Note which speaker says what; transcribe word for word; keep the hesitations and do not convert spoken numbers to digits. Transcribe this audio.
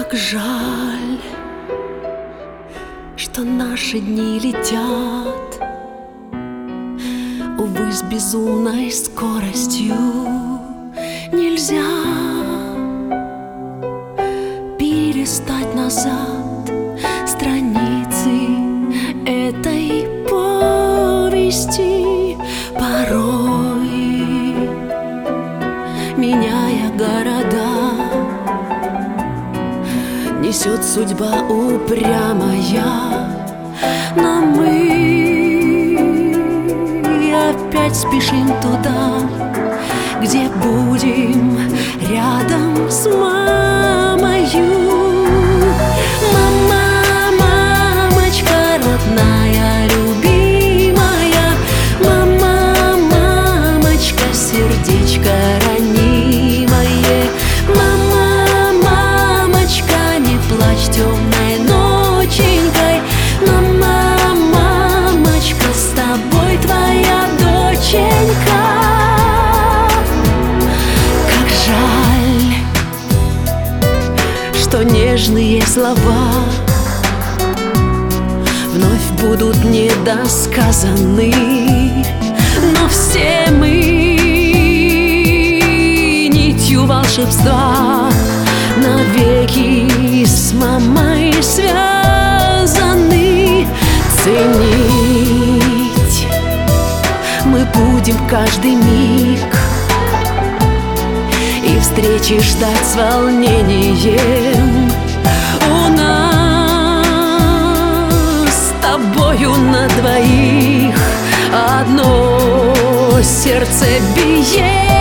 Speaker 1: Как жаль, что наши дни летят, увы, с безумной скоростью. Нельзя перелистать назад страницы этой повести, порой меняя города, несет судьба упрямая, но мы опять спешим туда, где будем рядом с мамою. Мама, мамочка родная, любимая, мама, мамочка, сердечко ранимое, мама, мамочка, не плачь темной ноченькой, мама, мамочка, с тобой твоя доченька. Как жаль, что нежные слова вновь будут недосказаны, но все мы нитью волшебства навеки с мамой связаны. Ценить мы будем каждый миг и встречи ждать с волнением. У нас с тобою на двоих одно сердце биение.